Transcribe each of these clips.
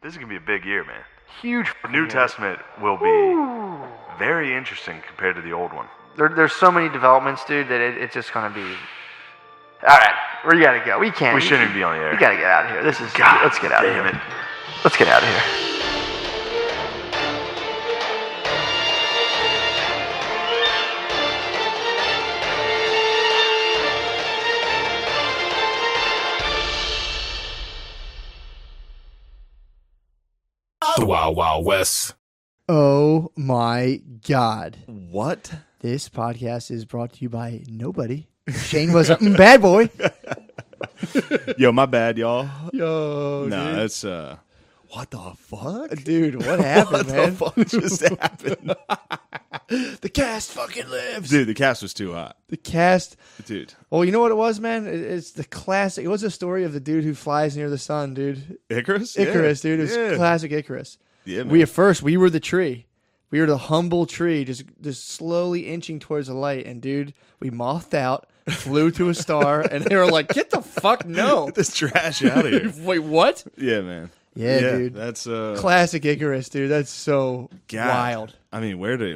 This is going to be a big year, man. Huge. The New Testament will be very interesting compared to the old one. There's so many developments, dude, that it's just going to be... All right, we got to go. We can't. We shouldn't even be on the air. We got to get out of here. Let's get out of here. Damn it. Let's get out of here. The Wild Wild West. Oh my God. What? This podcast is brought to you by nobody. Shane was a bad boy. Yo, my bad, y'all. Yo, No, dude. that's what the fuck? Dude, what happened, What man? the fuck just happened? The cast fucking lives. Dude, the cast was too hot. The cast. Dude. Well, you know what it was, man? It's the classic. It was a story of the dude who flies near the sun, dude. Icarus? Icarus, Yeah. dude. It was Yeah. classic Icarus. Yeah, man. We were the tree. We were the humble tree, just slowly inching towards the light. And dude, we mouthed out, flew to a star, and they were like, "Get the fuck no!" Get this trash out of here. Wait, what? Yeah, man. Yeah, dude. That's Classic Icarus, dude. That's so God. wild. I mean, where do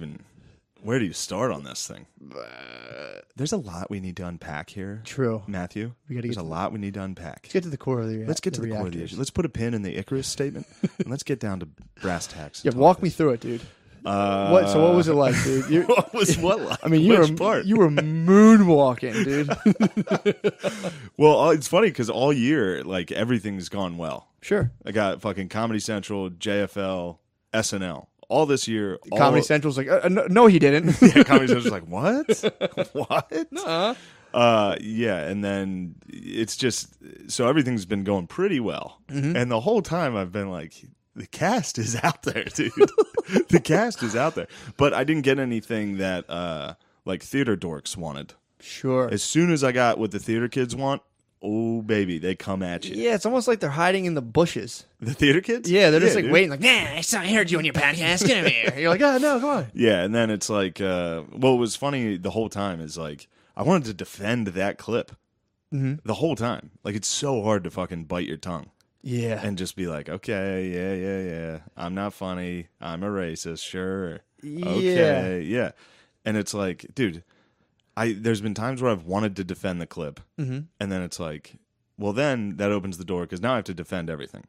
you start on this thing? There's a lot we need to unpack here. True. Matthew. We gotta There's get a to lot we need to unpack. Let's get to the core of the Let's get to the core of the reactors. issue. Let's put a pin in the Icarus statement and let's get down to brass tacks. Yeah, walk me through it, dude. So what was it like, dude? What was what like? I mean, Which part? you were moonwalking, dude. Well, it's funny because all year, like, everything's gone well. Sure. I got fucking Comedy Central, JFL, SNL. All this year. Comedy Central's like, no, he didn't. Yeah, Comedy Central's like, what? What? Nuh-uh. Yeah, and then it's just, so everything's been going pretty well. Mm-hmm. And the whole time I've been like, the cast is out there, dude. The cast is out there. But I didn't get anything that, like, theater dorks wanted. Sure. As soon as I got what the theater kids want, oh, baby, they come at you. Yeah, it's almost like they're hiding in the bushes. The theater kids? Yeah, they're just like dude. waiting, like, nah, I heard you on your podcast. Get over here. You're like, oh, no, come on. Yeah, and then it's like, what was funny the whole time is like, I wanted to defend that clip the whole time. Like, it's so hard to fucking bite your tongue Yeah. and just be like, okay, yeah. I'm not funny. I'm a racist, sure. Okay, yeah. And it's like, dude, there's been times where I've wanted to defend the clip, and then it's like, well, then that opens the door because now I have to defend everything.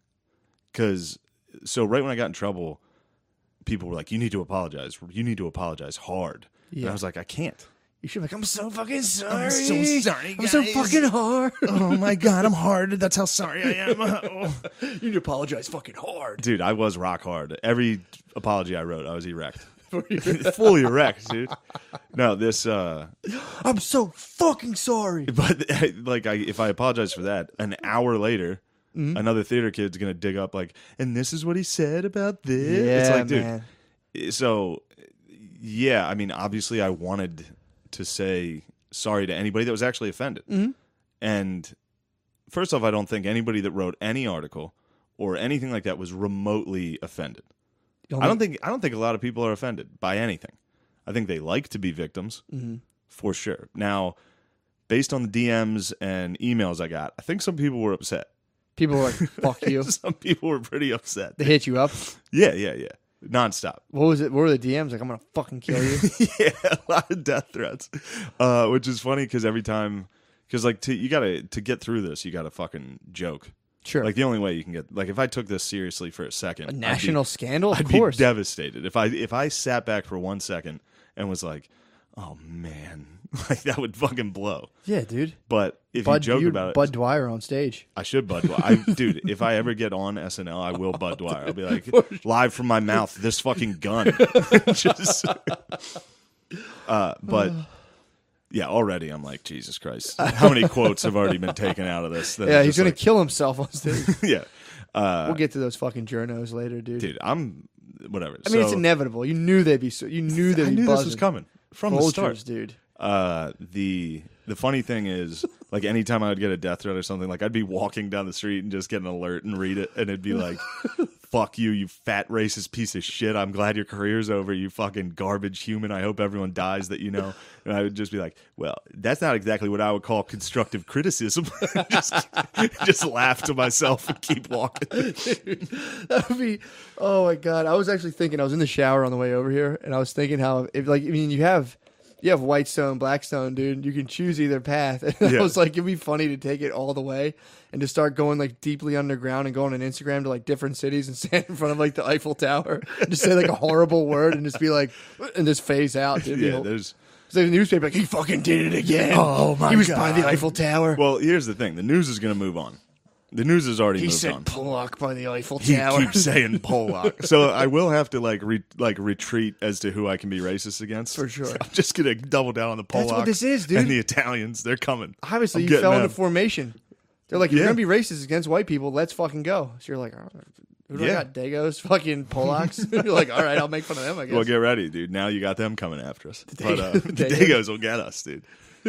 So right when I got in trouble, people were like, you need to apologize. You need to apologize hard. And I was like, I can't. You should be like, I'm so fucking sorry. I'm so sorry, I'm so guys. fucking hard. Oh my God, I'm hard. That's how sorry I am. You need to apologize fucking hard. Dude, I was rock hard. Every apology I wrote, I was erect. Fully erect, dude. No, this, I'm so fucking sorry. but like, if I apologize for that, an hour later, another theater kid's gonna dig up like, and this is what he said about this. It's Yeah, like, dude. man. So, yeah, I mean, obviously, I wanted to say sorry to anybody that was actually offended. And first off, I don't think anybody that wrote any article or anything like that was remotely offended. I don't think a lot of people are offended by anything. I think they like to be victims, for sure. Now, based on the DMs and emails I got, I think some people were upset. People were like, fuck you. Some people were pretty upset. They hit you up. Yeah. Nonstop. What was it? What were the DMs? Like, I'm going to fucking kill you. Yeah, a lot of death threats, which is funny because every time, because like to get through this, you got to fucking joke. Sure. Like the only way you can get, like if I took this seriously for a second, A national scandal? Of I'd course. be devastated if I sat back for 1 second and was like, oh man, like that would fucking blow. Yeah, dude. But if you joke about it, Bud Dwyer on stage. I should Bud Dwyer. Dude, if I ever get on SNL, I will Bud Dwyer. I'll be like, live from my mouth, this fucking gun. Just, but yeah, already I'm like, Jesus Christ. How many quotes have already been taken out of this? Yeah, he's going to kill himself on stage. Yeah. We'll get to those fucking journos later, dude. Dude, I'm, whatever. I mean, it's inevitable. You knew they'd be you knew they'd I be knew buzzing. this was coming from Vultures, the start. dude. The funny thing is, like anytime I would get a death threat or something, like I'd be walking down the street and just get an alert and read it, and it'd be like, fuck you, you fat racist piece of shit. I'm glad your career's over, you fucking garbage human. I hope everyone dies that you know. And I would just be like, well, that's not exactly what I would call constructive criticism. just laugh to myself and keep walking. Dude, that would be, oh my God. I was actually thinking, I was in the shower on the way over here, and I was thinking how, if like, I mean, you have Whitestone, Blackstone, dude. You can choose either path. And I was like, it'd be funny to take it all the way and to start going like deeply underground and going on Instagram to like different cities and stand in front of like the Eiffel Tower and just say like a horrible word and just be like, and just phase out. Dude. Yeah, there's... It's like the newspaper, like, he fucking did it again. Oh, my God. He was by the Eiffel Tower. Well, here's the thing. The news is going to move on. The news has already moved on. He said Pollock by the Eiffel He Tower. keeps saying Pollock. So I will have to retreat as to who I can be racist against. For sure. So I'm just going to double down on the Pollock. That's what this is, dude. And the Italians. They're coming. Obviously, I'm you getting fell into them. formation. They're like, you're Yeah. going to be racist against white people. Let's fucking go. So you're like, oh, who do I Yeah. got? Dagos? Fucking Pollocks? You're like, all right, I'll make fun of them, I guess. Well, get ready, dude. Now you got them coming after us. The Dagos. Dagos will get us, dude.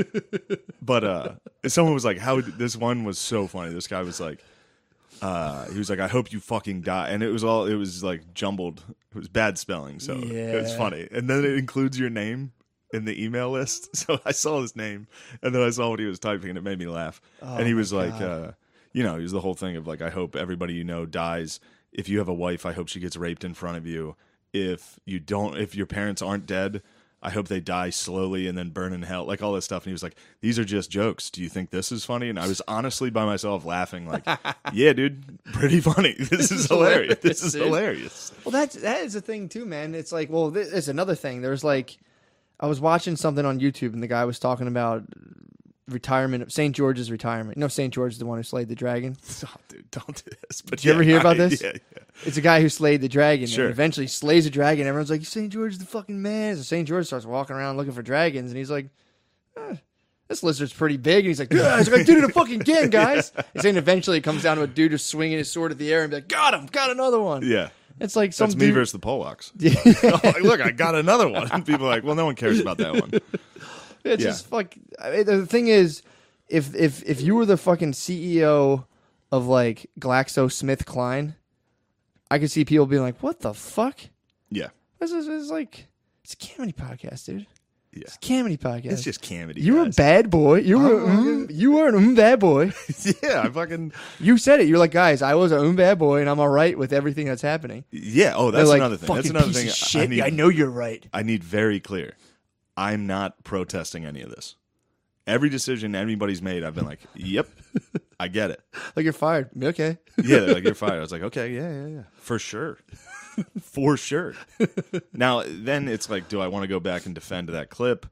But someone was like, this one was so funny. This guy was like, he was like, I hope you fucking die. And it was like jumbled. It was bad spelling. So it was Yeah. funny. And then it includes your name in the email list. So I saw his name and then I saw what he was typing and it made me laugh. And he was like, he was the whole thing of like, I hope everybody you know dies. If you have a wife, I hope she gets raped in front of you. If your parents aren't dead, I hope they die slowly and then burn in hell, like all this stuff. And he was like, these are just jokes. Do you think this is funny? And I was honestly by myself laughing like, yeah, dude, pretty funny. This is hilarious. This is dude. hilarious. Well, that is a thing too, man. It's like, well, it's another thing. There's like, I was watching something on YouTube and the guy was talking about retirement of St. George's retirement. No, St. George is the one who slayed the dragon. Oh, dude, don't do this. But Did you ever hear about this? Yeah. It's a guy who slayed the dragon. Sure. And eventually slays a dragon. Everyone's like, St. George is the fucking man. So St. George starts walking around looking for dragons. And he's like, this lizard's pretty big. And he's like, yeah. He's like, I did it fucking again, guys. He's saying eventually it comes down to a dude who's swinging his sword at the air and be like, got him, got another one. Yeah. It's like some That's me dude. versus the Polacks. Like, look, I got another one. And people are like, well, no one cares about that one. It's Yeah. just fuck. I mean, the thing is, if you were the fucking CEO of like GlaxoSmithKline, I could see people being like, "What the fuck? Yeah. This is like it's a comedy podcast, dude. Yeah. It's a comedy podcast. It's just comedy. you were a guys. bad boy. You were an bad boy. Yeah, I fucking... You said it. You're like, guys, I was a bad boy, and I'm all right with everything that's happening. Yeah, oh, They're that's like, another thing. That's "Fucking another piece thing of shit. I need, I know you're right. I need very clear. I'm not protesting any of this. Every decision anybody's made, I've been like, yep, I get it. Like you're fired. Okay. Yeah, they're like, you're fired. I was like, okay, yeah. For sure. For sure. Now, then it's like, do I want to go back and defend that clip?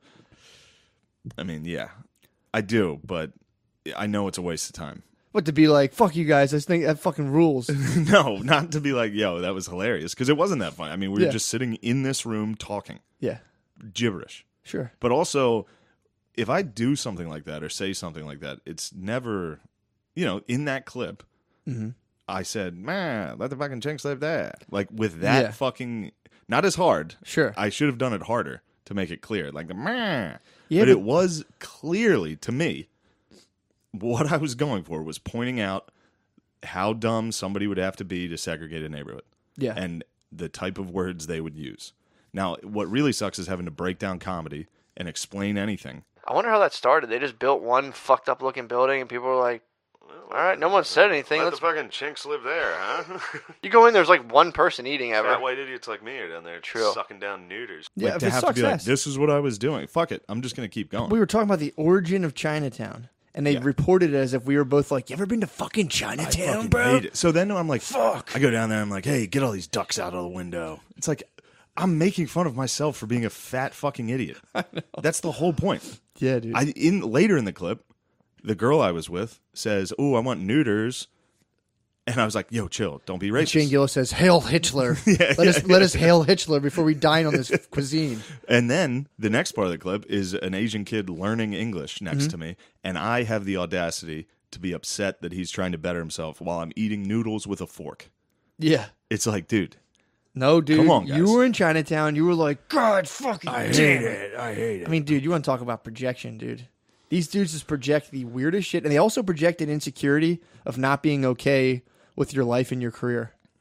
I mean, yeah, I do, but I know it's a waste of time. What, to be like, fuck you guys, I just think that fucking rules. No, not to be like, yo, that was hilarious, because it wasn't that funny. I mean, we were Yeah. just sitting in this room talking Yeah, gibberish. sure. But also, if I do something like that or say something like that, it's never, in that clip, I said, man, let the fucking chinks live there. Like, with that Yeah. fucking, not as hard. Sure. I should have done it harder to make it clear. Like, the man. Yeah, but but- it was clearly, to me, what I was going for was pointing out how dumb somebody would have to be to segregate a neighborhood. Yeah. And the type of words they would use. Now, what really sucks is having to break down comedy and explain anything. I wonder how that started. They just built one fucked up looking building, and people were like, "All right, no one said anything. Let's." fucking chinks live there, huh? You go in, there's like one person eating ever. white idiots like me are down there True. sucking down neuters. Yeah, Like, if to it have to sucks be like, ass. this is what I was doing. Fuck it. I'm just going to keep going. We were talking about the origin of Chinatown, and they Yeah. reported it as if we were both like, you ever been to fucking Chinatown, fucking bro? hate it. So then I'm like, Fuck. I go down there. I'm like, hey, get all these ducks out of the window. It's like, I'm making fun of myself for being a fat fucking idiot. That's the whole point. Yeah, dude. Later in the clip, the girl I was with says, "Oh, I want neuters," and I was like, "Yo, chill, don't be racist." Shane Gillis says, "Hail Hitler." Let us hail Hitler before we dine on this cuisine. And then the next part of the clip is an Asian kid learning English next to me, and I have the audacity to be upset that he's trying to better himself while I'm eating noodles with a fork. Yeah. It's like, dude, No, dude. Come on, guys. You were in Chinatown. You were like, God fucking I damn hate it. it. I hate it. I mean, dude, you want to talk about projection, dude. These dudes just project the weirdest shit, and they also projected insecurity of not being okay with your life and your career.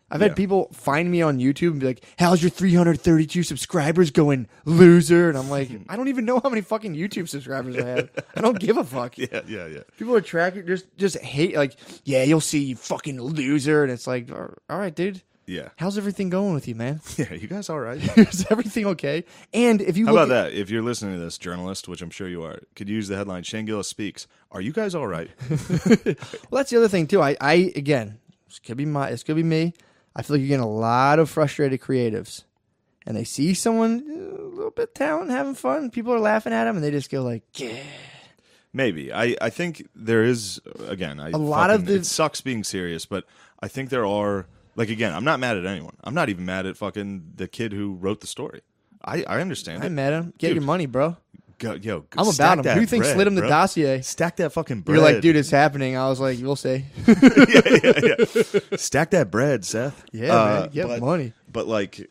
I've had people find me on YouTube and be like, "How's your 332 subscribers going, loser?" And I'm like, I don't even know how many fucking YouTube subscribers I have. I don't give a fuck. Yeah. People are tracking, just hate, like, yeah, you'll see, you fucking loser. And it's like, all right, dude. Yeah. How's everything going with you, man? Yeah, you guys all right? Is everything okay? And if you How look about that? If you're listening to this, journalist, which I'm sure you are, could use the headline, Shane Gillis speaks. Are you guys all right? well, that's the other thing, too. I again, this could be me. I feel like you're getting a lot of frustrated creatives. And they see someone a little bit talented, having fun. People are laughing at them, and they just go like, yeah. Maybe. I think there is, again, it sucks being serious, but I think there are, like, again, I'm not mad at anyone. I'm not even mad at fucking the kid who wrote the story. I understand I'm mad at him. Get your money, bro. I'm stack about him. that Who thinks bread, slid him the bro. dossier? Stack that fucking bread. You're like, dude, it's happening. I was like, we'll see. yeah. Stack that bread, Seth. Yeah, man. Get money. But like,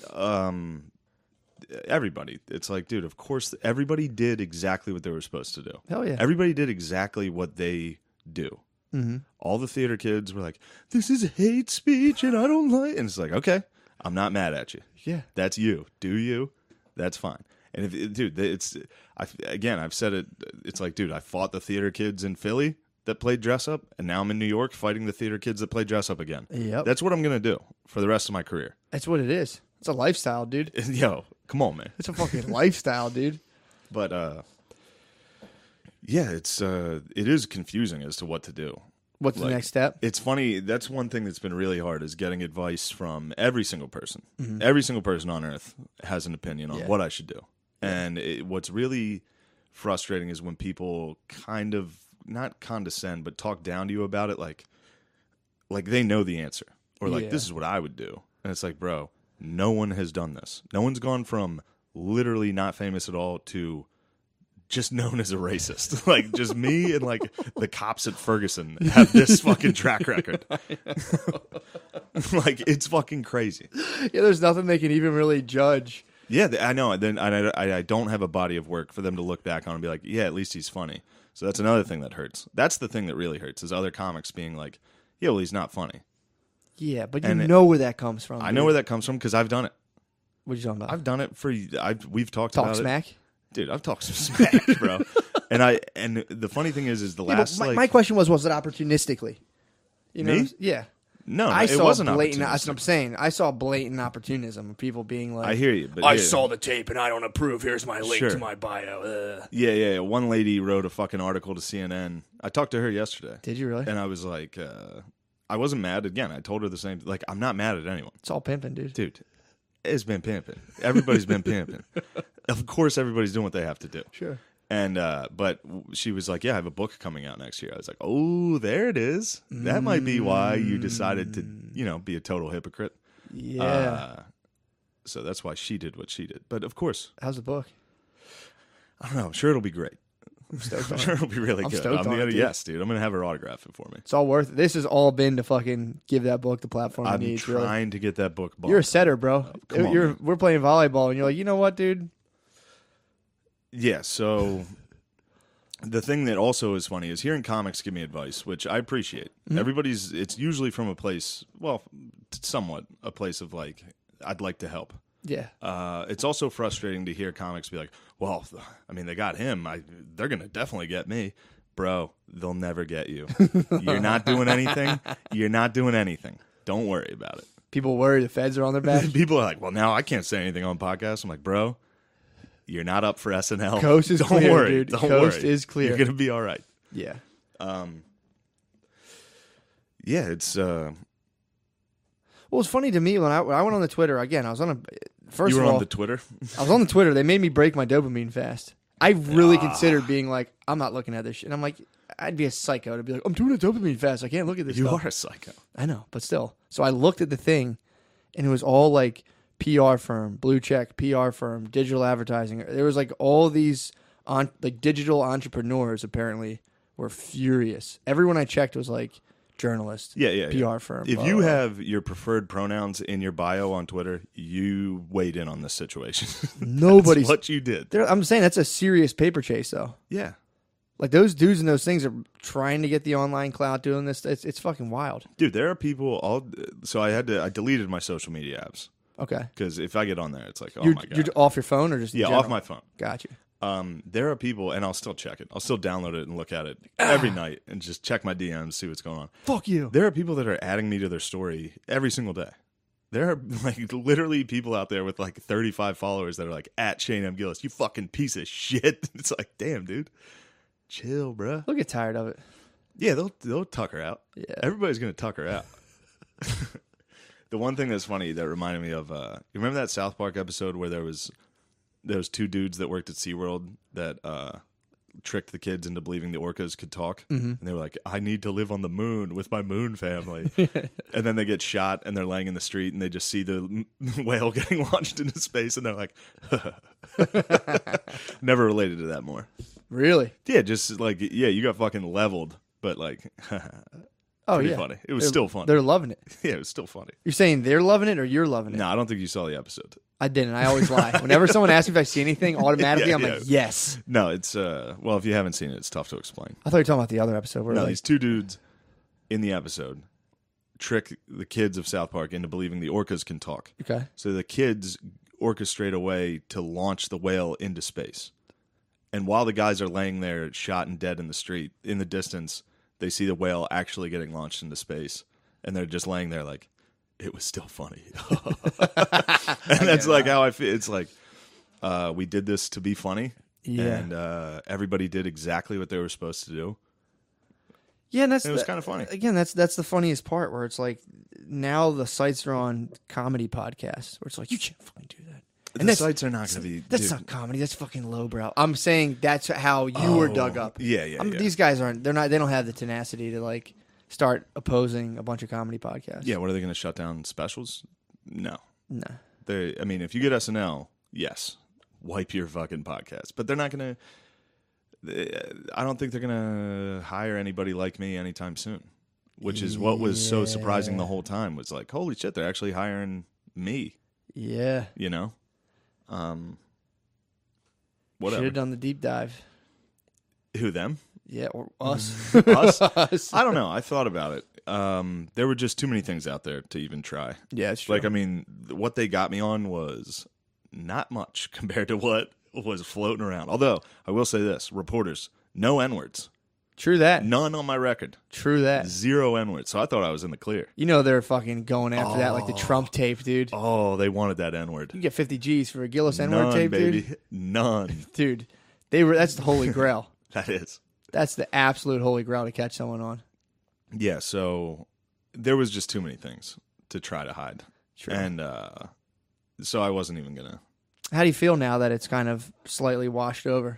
everybody, it's like, dude, of course, everybody did exactly what they were supposed to do. Hell yeah. Everybody did exactly what they do. Mm-hmm. All the theater kids were like, this is hate speech and I don't like. And it's like, okay, I'm not mad at you. Yeah. That's you. Do you? That's fine. And if, dude, I've said it. It's like, dude, I fought the theater kids in Philly that played dress up, and now I'm in New York fighting the theater kids that play dress up again. Yep. That's what I'm gonna do for the rest of my career. That's what it is. It's a lifestyle, dude. Yo, come on, man. It's a fucking lifestyle, dude. But yeah, it is confusing as to what to do. What's the next step? It's funny. That's one thing that's been really hard is getting advice from every single person. Mm-hmm. Every single person on earth has an opinion on Yeah. what I should do. And what's really frustrating is when people kind of not condescend, but talk down to you about it, like they know the answer, or like, Yeah. this is what I would do. And it's like, bro, no one has done this. No one's gone from literally not famous at all to just known as a racist. Like, just me and like the cops at Ferguson have this fucking track record. Like, it's fucking crazy. Yeah, there's nothing they can even really judge. Yeah, I know. Then I don't have a body of work for them to look back on and be like, yeah, at least he's funny. So that's another thing that hurts. That's the thing that really hurts is other comics being like, yeah, well, he's not funny. Yeah, but you know where that comes from. I know where that comes from because I've done it. What are you talking about? I've done it we've talked Talk about smack? it. Dude, I've talked some smack, bro. And the funny thing is the last my question was it opportunistically? You know? Me? Yeah. No, I it saw wasn't blatant. opportunistic. That's what I'm saying. I saw blatant opportunism of people being like, I hear you, but I yeah. saw the tape and I don't approve. Here's my link Sure. to my bio. Ugh. Yeah. One lady wrote a fucking article to CNN. I talked to her yesterday. Did you really? And I was like, I wasn't mad. Again, I told her the same. Like, I'm not mad at anyone. It's all pimping, dude. Dude, it's been pimping. Everybody's been pimping. Of course, everybody's doing what they have to do. Sure. And but she was like, "Yeah, I have a book coming out next year." I was like, "Oh, there it is. That might be why you decided to, be a total hypocrite." Yeah. So that's why she did what she did. But of course, How's the book? I don't know. I'm sure it'll be great. I'm stoked I'm on sure it. it'll be really I'm good. stoked on it, dude. Yes, dude. I'm gonna have her autograph it for me. It's all worth it. This has all been to fucking give that book the platform I'm it needs. trying to get that book bought. You're a setter, bro. Come on, man. We're playing volleyball, and you're like, you know what, dude? Yeah, so the thing that also is funny is hearing comics give me advice, which I appreciate. Mm-hmm. It's usually from a place, well, somewhat a place of like, I'd like to help. Yeah. It's also frustrating to hear comics be like, well, I mean, they got him. They're going to definitely get me. Bro, they'll never get you. You're not doing anything. You're not doing anything. Don't worry about it. People worry the feds are on their back. People are like, well, now I can't say anything on podcasts. I'm like, bro, you're not up for SNL. Coast is Don't clear, worry. dude. Don't Coast worry. is clear. You're going to be all right. Yeah. Yeah, it's... Well, it's funny to me when I went on the Twitter again. I was on a first you were of all, on the Twitter? I was on the Twitter. They made me break my dopamine fast. I really considered being like, I'm not looking at this shit. And I'm like, I'd be a psycho to be like, I'm doing a dopamine fast. I can't look at this. You stuff. are a psycho. I know, but still. So I looked at the thing, and it was all like PR firm, blue check, PR firm, digital advertising. There was like all these digital entrepreneurs apparently were furious. Everyone I checked was like journalist, PR firm. If blah, you blah, blah. have your preferred pronouns in your bio on Twitter, you weighed in on this situation. Nobody's That's what you did. I'm saying that's a serious paper chase, though. Yeah. Like those dudes and those things are trying to get the online clout doing this. It's fucking wild. Dude, there are people so I deleted my social media apps Okay. because if I get on there, it's like, oh You're, my God. you're off your phone or just in Yeah, general? off my phone. Got you. There are people, and I'll still check it. I'll still download it and look at it every night and just check my DMs, see what's going on. Fuck you. There are people that are adding me to their story every single day. There are like literally people out there with like 35 followers that are like at Shane M. Gillis, you fucking piece of shit. It's like, damn, dude, chill, bruh. They'll get tired of it. Yeah, they'll tuck her out. Yeah. Everybody's gonna tuck her out. The one thing that's funny that reminded me of, you remember that South Park episode where there was two dudes that worked at SeaWorld that tricked the kids into believing the orcas could talk, and they were like, "I need to live on the moon with my moon family," and then they get shot and they're laying in the street and they just see the whale getting launched into space and they're like, never related to that more. Really? Yeah, just like you got fucking leveled, but like, Oh, pretty yeah. funny. It was still funny. They're loving it. Yeah, it was still funny. You're saying they're loving it or you're loving it? No, I don't think you saw the episode. I didn't. I always lie. Whenever someone asks me if I see anything, automatically Yeah, I'm yeah. like, yes. No, it's well, if you haven't seen it, it's tough to explain. I thought you were talking about the other episode. Where No, like, these two dudes in the episode trick the kids of South Park into believing the orcas can talk. okay. So the kids orchestrate a way to launch the whale into space. And while the guys are laying there shot and dead in the street, in the distance, they see the whale actually getting launched into space. And they're just laying there like, it was still funny. And that's like how I feel. It's like, we did this to be funny. Yeah. And everybody did exactly what they were supposed to do. Yeah, and that's It was kind of funny. Again, that's the funniest part where it's like now the sites are on comedy podcasts where it's like you can't fucking do that. And The sites are not going to be. That's dude. not comedy. That's fucking lowbrow. I'm saying that's how you were dug up. Yeah, yeah, yeah. These guys aren't. They're not. They don't have the tenacity to like start opposing a bunch of comedy podcasts. Yeah, what are they going to shut down specials? No. No. I mean, if you get SNL, yes, wipe your fucking podcast. But they're not going to. I don't think they're going to hire anybody like me anytime soon. Which is what was so surprising the whole time. Was like, holy shit, they're actually hiring me. Yeah. You know. Should Whatever. have done the deep dive. Who, them? Yeah, or us. Us? Us. I don't know. I thought about it. There were just too many things out there to even try. Yeah, it's true. Like, I mean, what they got me on was not much compared to what was floating around. Although, I will say this. Reporters, no N-words. True that. None on my record. True that. 0 N-words. So I thought I was in the clear. You know they're fucking going after that like the Trump tape, dude. Oh, they wanted that N-word. You get 50 G's for a Gillis N-word None, tape, baby. dude. None. Dude, that's the holy grail. That is. That's the absolute holy grail to catch someone on. Yeah, so there was just too many things to try to hide. True. And so I wasn't even going to. How do you feel now that it's kind of slightly washed over?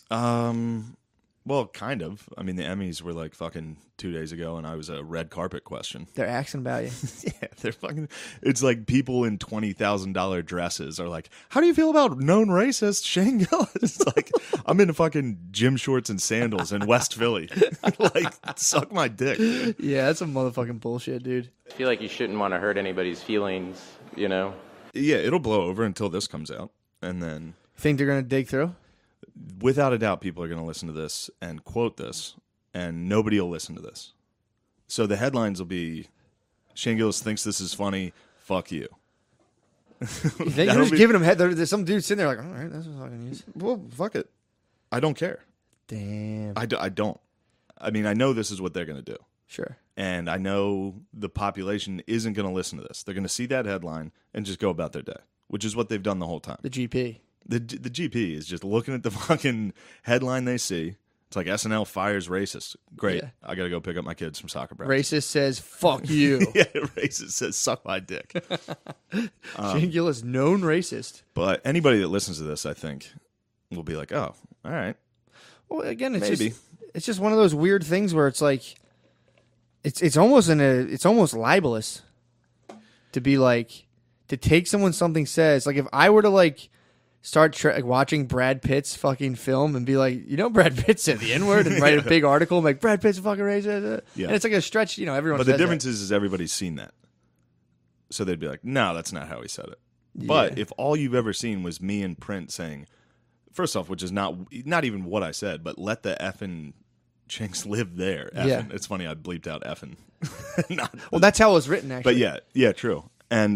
Well, kind of. I mean, the Emmys were like fucking 2 days ago, and I was a red carpet question. They're asking about you. Yeah, they're fucking. It's like people in $20,000 dresses are like, "How do you feel about known racist Shane Gillis?" It's like I'm in fucking gym shorts and sandals in West Philly. Like, suck my dick. Dude. Yeah, that's some motherfucking bullshit, dude. I feel like you shouldn't want to hurt anybody's feelings, you know? Yeah, it'll blow over until this comes out, and then Think they're gonna dig through? without a doubt, people are going to listen to this and quote this, and nobody will listen to this. So the headlines will be, Shane Gillis thinks this is funny, fuck you. You're That'll just be- giving them head. There's some dude sitting there like, all right, that's what I can use. Well, fuck it. I don't care. Damn. I don't. I mean, I know this is what they're going to do. Sure. And I know the population isn't going to listen to this. They're going to see that headline and just go about their day, which is what they've done the whole time. The GP. The GP is just looking at the fucking headline they see. It's like SNL fires racist. Great. Yeah. I got to go pick up my kids from soccer practice. Racist says, fuck you. Yeah, racist says suck my dick. Shane Gillis, known racist. But anybody that listens to this, I think, will be like, oh, all right. Well, again, Maybe. it's just one of those weird things where it's like, it's almost libelous to be like, to take something says, like if I were to like start watching Brad Pitt's fucking film and be like, Brad Pitt said the N-word and write a big article and like, Brad Pitt's a fucking racist. Yeah. And it's like a stretch, everyone But says the difference that. is everybody's seen that. So they'd be like, no, that's not how he said it. But Yeah. if all you've ever seen was me in print saying, first off, which is not even what I said, but let the effing chinks live there. Effing. Yeah. It's funny I bleeped out effing. Well, that's how it was written, actually. But yeah, true. And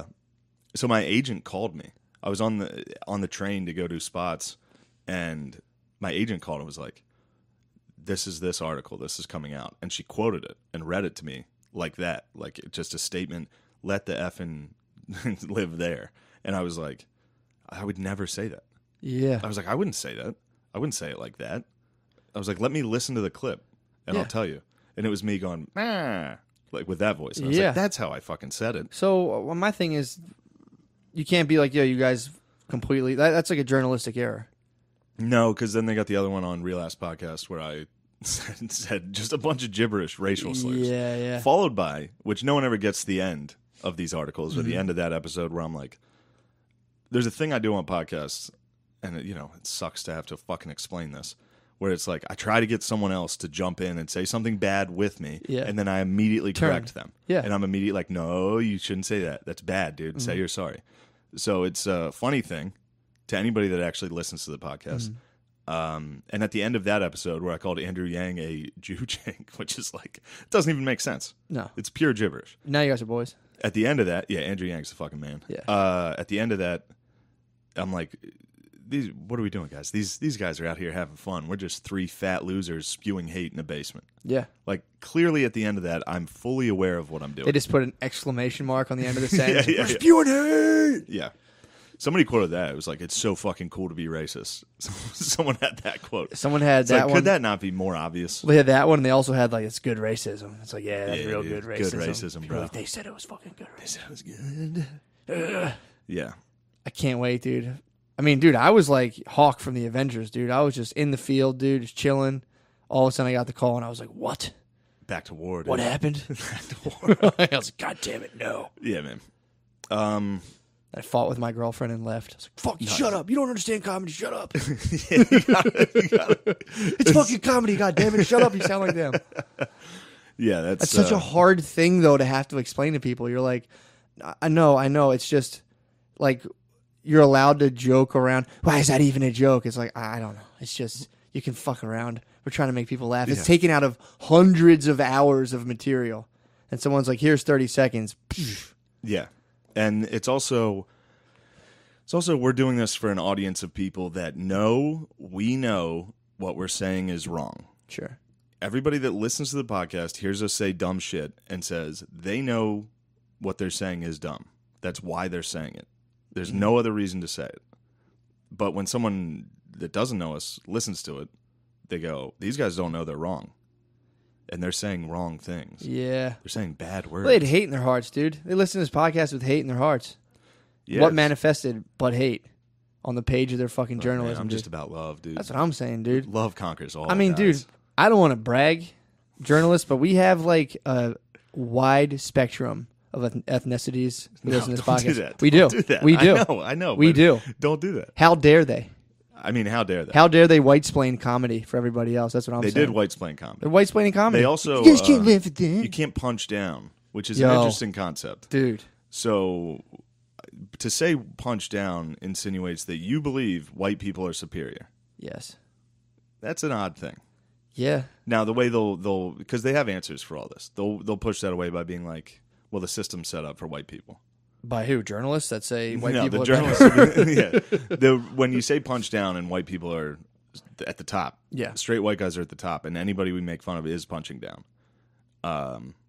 so my agent called me. I was on the train to go do spots, and my agent called and was like, "This is this article. This is coming out," and she quoted it and read it to me like that, like just a statement. Let the effing live there. And I was like, I would never say that. Yeah. I was like, I wouldn't say that. I wouldn't say it like that. I was like, let me listen to the clip, and Yeah. I'll tell you. And it was me going, like with that voice. And I was Yeah. like, that's how I fucking said it. So my thing is, you can't be like, yo, you guys completely. That's like a journalistic error. No, because then they got the other one on Real Ass Podcast where I said just a bunch of gibberish racial slurs. Yeah. Followed by, which no one ever gets to the end of these articles or Mm-hmm. the end of that episode where I'm like, there's a thing I do on podcasts, and it sucks to have to fucking explain this, where it's like I try to get someone else to jump in and say something bad with me, Yeah. and then I immediately Turn. correct them. Yeah. Mm-hmm. And I'm immediately like, no, you shouldn't say that. That's bad, dude. Say you're sorry. So it's a funny thing to anybody that actually listens to the podcast. Mm-hmm. And at the end of that episode where I called Andrew Yang a Jew chink, which is like, it doesn't even make sense. No. It's pure gibberish. Now you guys are boys. At the end of that, yeah, Andrew Yang's the fucking man. Yeah. At the end of that, I'm like, what are we doing, guys? These guys are out here having fun. We're just three fat losers spewing hate in a basement. Yeah. Like, clearly at the end of that, I'm fully aware of what I'm doing. They just put an exclamation mark on the end of the sentence. yeah, We're yeah. spewing hate. Yeah. Somebody quoted that. It was like, it's so fucking cool to be racist. Someone had that quote. Someone had It's that like, one. could that not be more obvious? They had that one, and they also had like it's good racism. It's like, yeah, that's Yeah, real dude. good racism. Good racism, People bro. are like, they said it was fucking good racism. That was good. Yeah. I can't wait, dude. I mean, dude, I was like Hawk from the Avengers, dude. I was just in the field, dude, just chilling. All of a sudden, I got the call, and I was like, what? Back to war. Dude. What happened? Back to war. I was like, God damn it, no. Yeah, man. I fought with my girlfriend and left. I was like, fuck you, shut up. You don't understand comedy, shut up. It's fucking comedy, God damn it, shut up. You sound like them. Yeah, that's That's such a hard thing, though, to have to explain to people. You're like, I know. It's just like you're allowed to joke around. Why is that even a joke? It's like, I don't know. It's just, you can fuck around. We're trying to make people laugh. It's taken out of hundreds of hours of material. And someone's like, here's 30 seconds. Yeah. And it's also we're doing this for an audience of people that we know what we're saying is wrong. Sure. Everybody that listens to the podcast hears us say dumb shit and says they know what they're saying is dumb. That's why they're saying it. There's no other reason to say it. But when someone that doesn't know us listens to it, they go, these guys don't know they're wrong. And they're saying wrong things. Yeah. They're saying bad words. Well, they had hate in their hearts, dude. They listen to this podcast with hate in their hearts. Yes. What manifested but hate on the page of their fucking Man, journalism, I'm dude. just about love, dude. That's what I'm saying, dude. Love conquers all. I mean, guys. dude, I don't want to brag, journalists, but we have like a wide spectrum of ethnicities who No, listen to this don't podcast. do that. We Don't do. that. We do. I know. We but do. Don't do that. How dare they? I mean, how dare they? How dare they white-splain comedy for everybody else? That's what I'm They saying. did white splain comedy. They're white-splaining comedy. They also You guys can't laugh at that. you can't punch down, which is Yo. an interesting concept. Dude. So to say punch down insinuates that you believe white people are superior. Yes. That's an odd thing. Yeah. Now the way they'll because they have answers for all this. They'll push that away by being like, well, the system's set up for white people. By who? Journalists that say white No, people the are better? journalists. Yeah. When you say punch down and white people are at the top, Yeah. straight white guys are at the top, and anybody we make fun of is punching down.